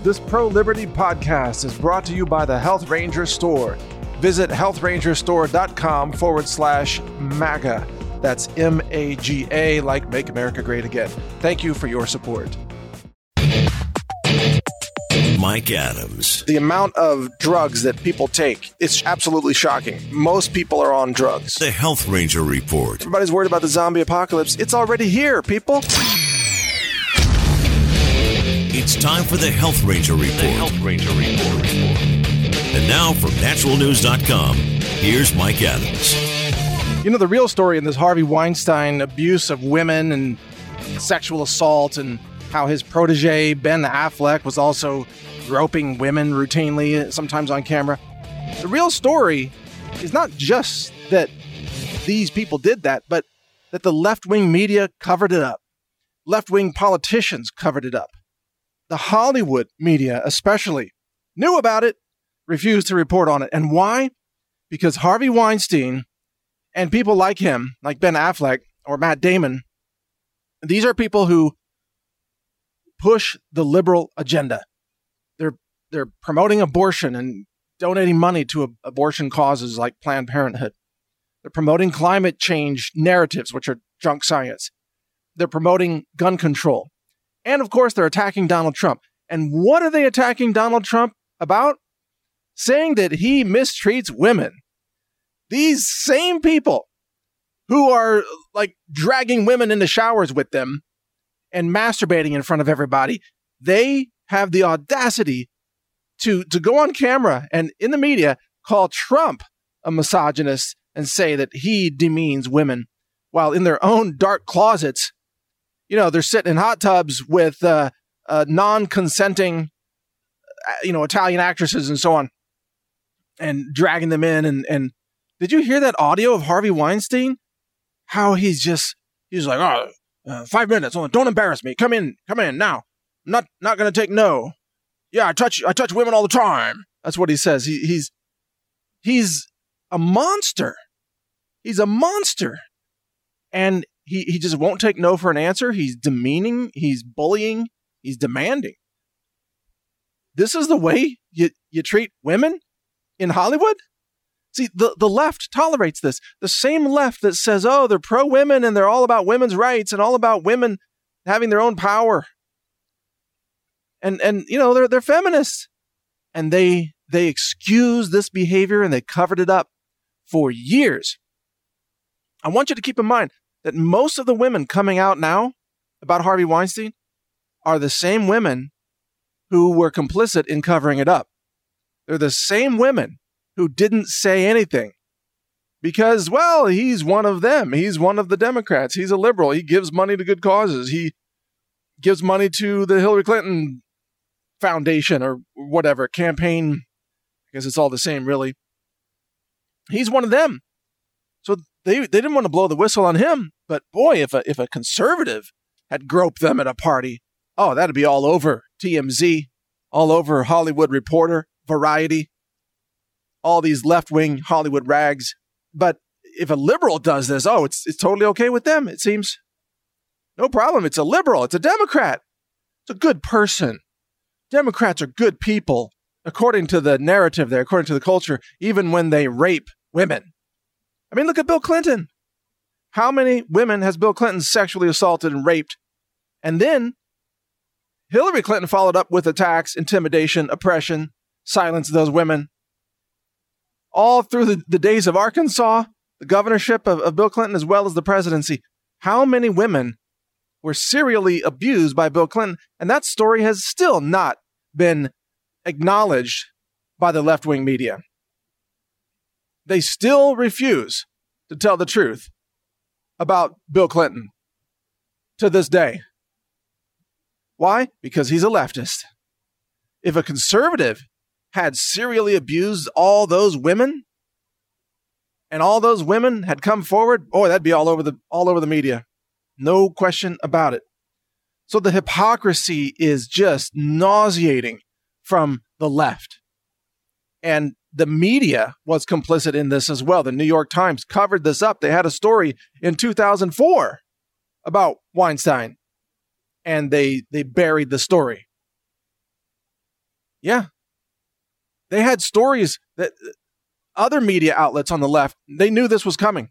This pro-liberty podcast is brought to you by the Health Ranger Store. Visit healthrangerstore.com/MAGA. That's MAGA, like Make America Great Again. Thank you for your support. Mike Adams. The amount of drugs that people take, it's absolutely shocking. Most people are on drugs. The Health Ranger Report. Everybody's worried about the zombie apocalypse. It's already here, people. It's time for the Health Ranger Report. The Health Ranger Report. And now from naturalnews.com, here's Mike Adams. You know, the real story in this Harvey Weinstein abuse of women and sexual assault, and how his protege, Ben Affleck, was also groping women routinely, sometimes on camera. The real story is not just that these people did that, but that the left-wing media covered it up. Left-wing politicians covered it up. The Hollywood media, especially, knew about it, refused to report on it. And why? Because Harvey Weinstein and people like him, like Ben Affleck or Matt Damon, these are people who push the liberal agenda. They're promoting abortion and donating money to abortion causes like Planned Parenthood. They're promoting climate change narratives, which are junk science. They're promoting gun control. And of course, they're attacking Donald Trump. And what are they attacking Donald Trump about? Saying that he mistreats women. These same people who are like dragging women into showers with them and masturbating in front of everybody, they have the audacity to go on camera and in the media call Trump a misogynist and say that he demeans women, while in their own dark closets, you know, they're sitting in hot tubs with non-consenting, Italian actresses and so on, and dragging them in. And did you hear that audio of Harvey Weinstein? How he's like, 5 minutes, don't embarrass me. Come in now. I'm not going to take no. Yeah, I touch women all the time. That's what he says. He's a monster. He's a monster. And he just won't take no for an answer. He's demeaning. He's bullying. He's demanding. This is the way you treat women in Hollywood? See, the left tolerates this. The same left that says, oh, they're pro-women and they're all about women's rights and all about women having their own power. And they're feminists. And they excuse this behavior and they covered it up for years. I want you to keep in mind that most of the women coming out now about Harvey Weinstein are the same women who were complicit in covering it up. They're the same women who didn't say anything because, well, he's one of them. He's one of the Democrats. He's a liberal. He gives money to good causes. He gives money to the Hillary Clinton Foundation or whatever, campaign. I guess it's all the same, really. He's one of them. So they didn't want to blow the whistle on him. But boy, if a conservative had groped them at a party, oh, that'd be all over TMZ, all over Hollywood Reporter, Variety, all these left-wing Hollywood rags. But if a liberal does this, oh, it's totally okay with them, it seems. No problem. It's a liberal. It's a Democrat. It's a good person. Democrats are good people, according to the narrative there, according to the culture, even when they rape women. I mean, look at Bill Clinton. How many women has Bill Clinton sexually assaulted and raped? And then Hillary Clinton followed up with attacks, intimidation, oppression, silence those women. All through the days of Arkansas, the governorship of Bill Clinton, as well as the presidency. How many women were serially abused by Bill Clinton? And that story has still not been acknowledged by the left-wing media. They still refuse to tell the truth about Bill Clinton to this day. Why? Because he's a leftist. If a conservative had serially abused all those women, and all those women had come forward, boy, that'd be all over the media. No question about it. So the hypocrisy is just nauseating from the left. And the media was complicit in this as well. The New York Times covered this up. They had a story in 2004 about Weinstein, and they buried the story. Yeah. They had stories that other media outlets on the left, they knew this was coming.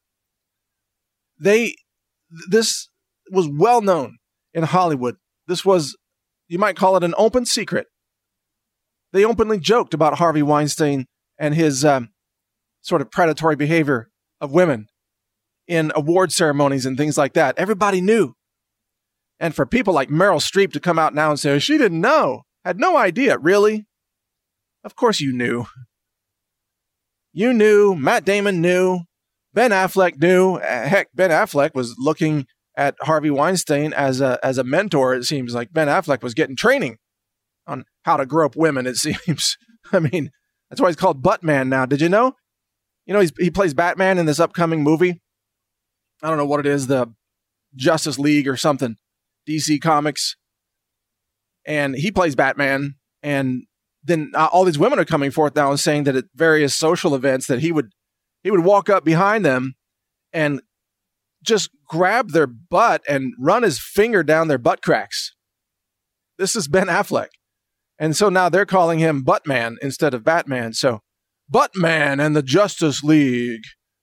This was well known in Hollywood. This was, you might call it an open secret. They openly joked about Harvey Weinstein and his sort of predatory behavior of women in award ceremonies and things like that. Everybody knew. And for people like Meryl Streep to come out now and say, she didn't know, had no idea, really? Of course you knew. You knew, Matt Damon knew, Ben Affleck knew. Heck, Ben Affleck was looking at Harvey Weinstein as a mentor, it seems like. Ben Affleck was getting training on how to grope women, it seems. I mean, that's why he's called Buttman now. Did you know? You know, he plays Batman in this upcoming movie. I don't know what it is, the Justice League or something, DC Comics. And he plays Batman. And then all these women are coming forth now and saying that at various social events that he would walk up behind them and just grab their butt and run his finger down their butt cracks. This is Ben Affleck. And so now they're calling him Buttman instead of Batman. So Buttman and the Justice League.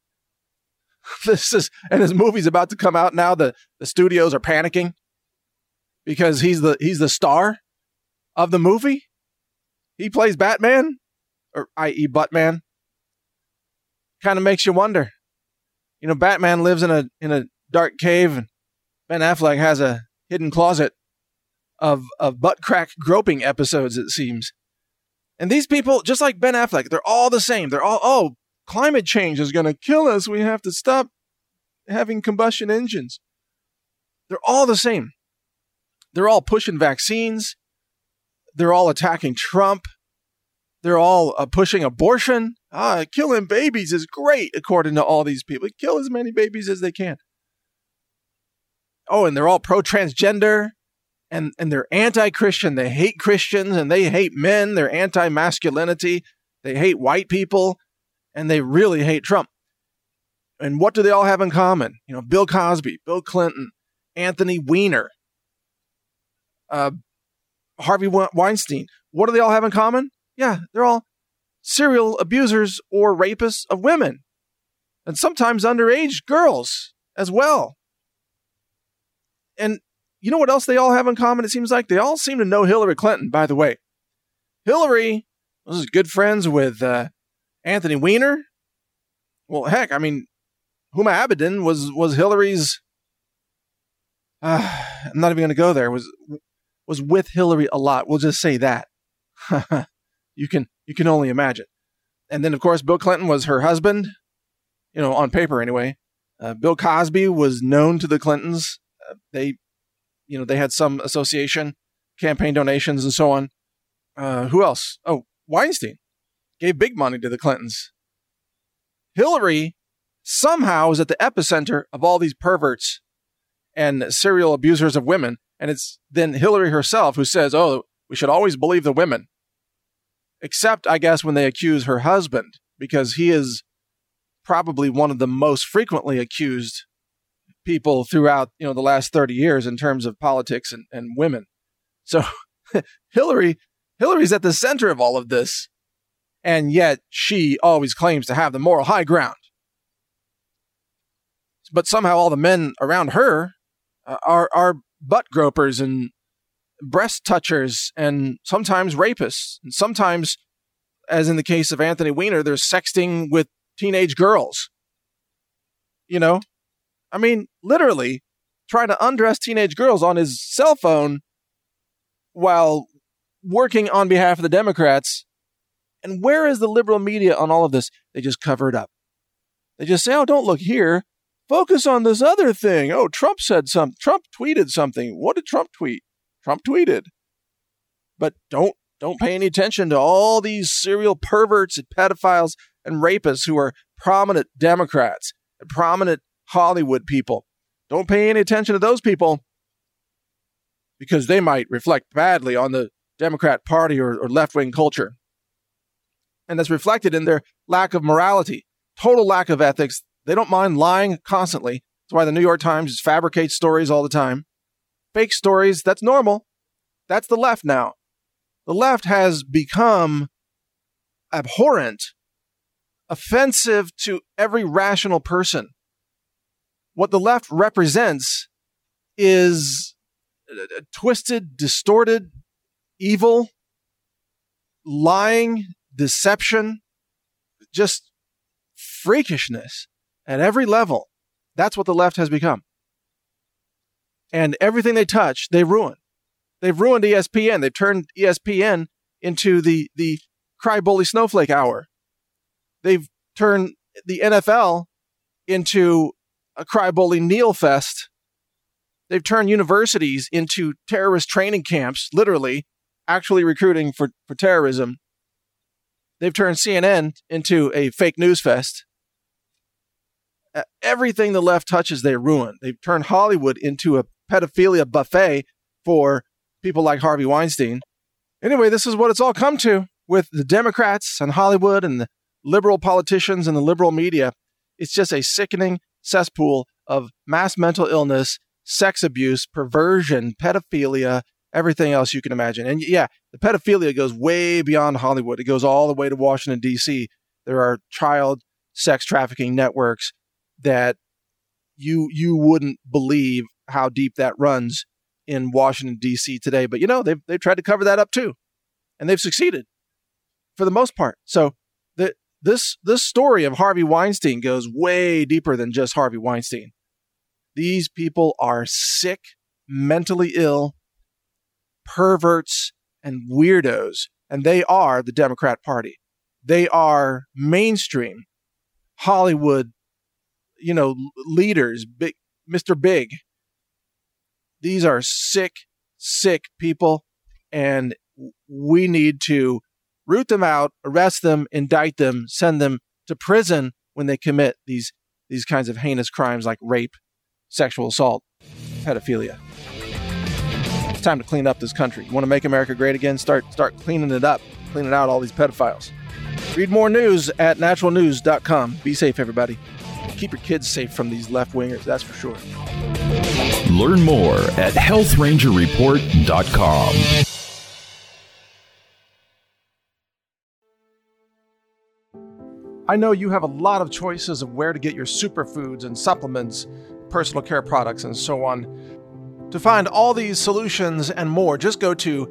And his movie's about to come out now. The studios are panicking because he's the star of the movie. He plays Batman, or i.e. Buttman. Kind of makes you wonder. You know, Batman lives in a dark cave, and Ben Affleck has a hidden closet of butt crack groping episodes, it seems. And these people, just like Ben Affleck, they're all the same. They're all, climate change is going to kill us. We have to stop having combustion engines. They're all the same. They're all pushing vaccines. They're all attacking Trump. They're all pushing abortion. Killing babies is great, according to all these people. Kill as many babies as they can. Oh, and they're all pro-transgender, and they're anti-Christian. They hate Christians, and they hate men. They're anti-masculinity. They hate white people, and they really hate Trump. And what do they all have in common? You know, Bill Cosby, Bill Clinton, Anthony Weiner, Harvey Weinstein. What do they all have in common? Yeah, they're all serial abusers or rapists of women, and sometimes underage girls as well. And you know what else they all have in common? It seems like they all seem to know Hillary Clinton, by the way. Hillary was good friends with Anthony Weiner. Well, heck, I mean, Huma Abedin was Hillary's... I'm not even going to go there. Was with Hillary a lot. We'll just say that. You can only imagine. And then, of course, Bill Clinton was her husband, you know, on paper anyway. Bill Cosby was known to the Clintons. They had some association, campaign donations and so on. Who else? Oh, Weinstein gave big money to the Clintons. Hillary somehow is at the epicenter of all these perverts and serial abusers of women. And it's then Hillary herself who says, oh, we should always believe the women. Except, I guess, when they accuse her husband, because he is probably one of the most frequently accused people throughout, you know, the last 30 years in terms of politics and women. So Hillary's at the center of all of this, and yet she always claims to have the moral high ground. But somehow all the men around her are butt gropers and breast touchers and sometimes rapists. And sometimes, as in the case of Anthony Weiner, they're sexting with teenage girls. You know? I mean, literally trying to undress teenage girls on his cell phone while working on behalf of the Democrats. And where is the liberal media on all of this? They just cover it up. They just say, oh, don't look here. Focus on this other thing. Oh, Trump said something. Trump tweeted something. What did Trump tweet? Trump tweeted. But don't pay any attention to all these serial perverts and pedophiles and rapists who are prominent Democrats and prominent Hollywood people. Don't pay any attention to those people because they might reflect badly on the Democrat Party or left-wing culture. And that's reflected in their lack of morality, total lack of ethics. They don't mind lying constantly. That's why the New York Times fabricates stories all the time. Fake stories, that's normal. That's the left now. The left has become abhorrent, offensive to every rational person. What the left represents is twisted, distorted, evil, lying, deception, just freakishness at every level. That's what the left has become. And everything they touch, they ruin. They've ruined ESPN. They've turned ESPN into the cry bully snowflake hour. They've turned the NFL into a cry bully kneel fest. They've turned universities into terrorist training camps, literally, actually recruiting for terrorism. They've turned CNN into a fake news fest. Everything the left touches, they ruin. They've turned Hollywood into a pedophilia buffet for people like Harvey Weinstein. Anyway, this is what it's all come to with the Democrats and Hollywood and the liberal politicians and the liberal media. It's just a sickening cesspool of mass mental illness, sex abuse, perversion, pedophilia, everything else you can imagine. And yeah, the pedophilia goes way beyond Hollywood. It goes all the way to Washington, D.C. There are child sex trafficking networks that you wouldn't believe how deep that runs in Washington, D.C. today. But, they've tried to cover that up too. And they've succeeded for the most part. So this story of Harvey Weinstein goes way deeper than just Harvey Weinstein. These people are sick, mentally ill, perverts, and weirdos. And they are the Democrat Party. They are mainstream Hollywood, leaders, big Mr. Big. These are sick people, and we need to root them out, arrest them, indict them, send them to prison when they commit these kinds of heinous crimes like rape, sexual assault, pedophilia. It's time to clean up this country. You want to make America great again? Start cleaning it up, cleaning out all these pedophiles. Read more news at naturalnews.com. Be safe, everybody. Keep your kids safe from these left-wingers, that's for sure. Learn more at healthrangerreport.com. I know you have a lot of choices of where to get your superfoods and supplements, personal care products, and so on. To find all these solutions and more, just go to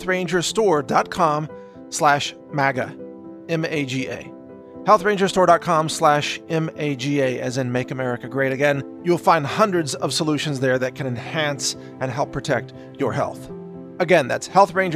healthrangerstore.com/MAGA, M-A-G-A. healthrangerstore.com/MAGA, as in Make America Great Again. You'll find hundreds of solutions there that can enhance and help protect your health. Again, that's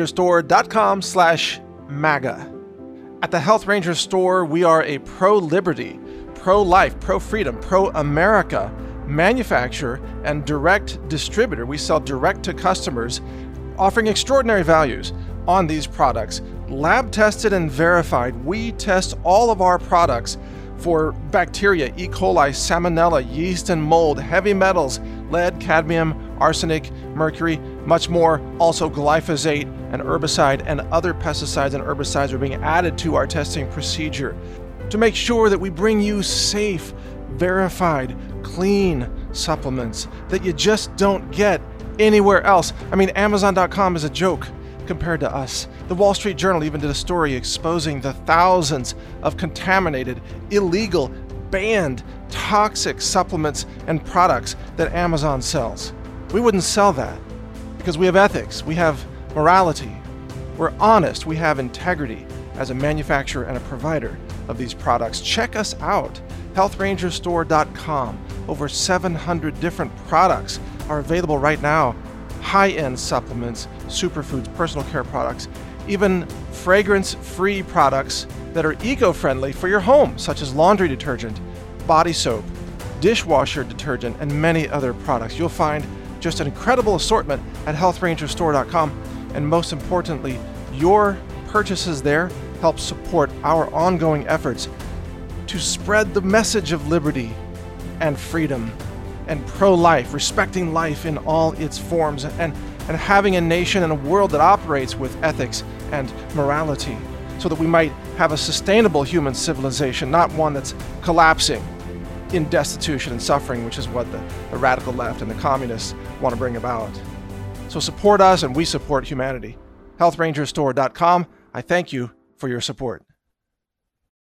healthrangerstore.com/MAGA. At the Health Ranger Store, we are a pro-liberty, pro-life, pro-freedom, pro-America manufacturer and direct distributor. We sell direct to customers, offering extraordinary values on these products. Lab tested and verified. We test all of our products for bacteria, E. coli, salmonella, yeast and mold, heavy metals, lead, cadmium, arsenic, mercury, much more. Also glyphosate, and herbicide and other pesticides and herbicides are being added to our testing procedure to make sure that we bring you safe, verified, clean supplements that you just don't get anywhere else. I mean, Amazon.com is a joke compared to us. The Wall Street Journal even did a story exposing the thousands of contaminated, illegal, banned, toxic supplements and products that Amazon sells. We wouldn't sell that because we have ethics, we have morality, we're honest, we have integrity as a manufacturer and a provider of these products. Check us out, healthrangerstore.com. Over 700 different products are available right now. High-end supplements, superfoods, personal care products, even fragrance-free products that are eco-friendly for your home, such as laundry detergent, body soap, dishwasher detergent, and many other products. You'll find just an incredible assortment at healthrangerstore.com, and most importantly, your purchases there help support our ongoing efforts to spread the message of liberty and freedom and pro-life, respecting life in all its forms, and having a nation and a world that operates with ethics and morality, so that we might have a sustainable human civilization, not one that's collapsing in destitution and suffering, which is what the radical left and the communists want to bring about. So support us, and we support humanity healthrangerstore.com. I thank you for your support.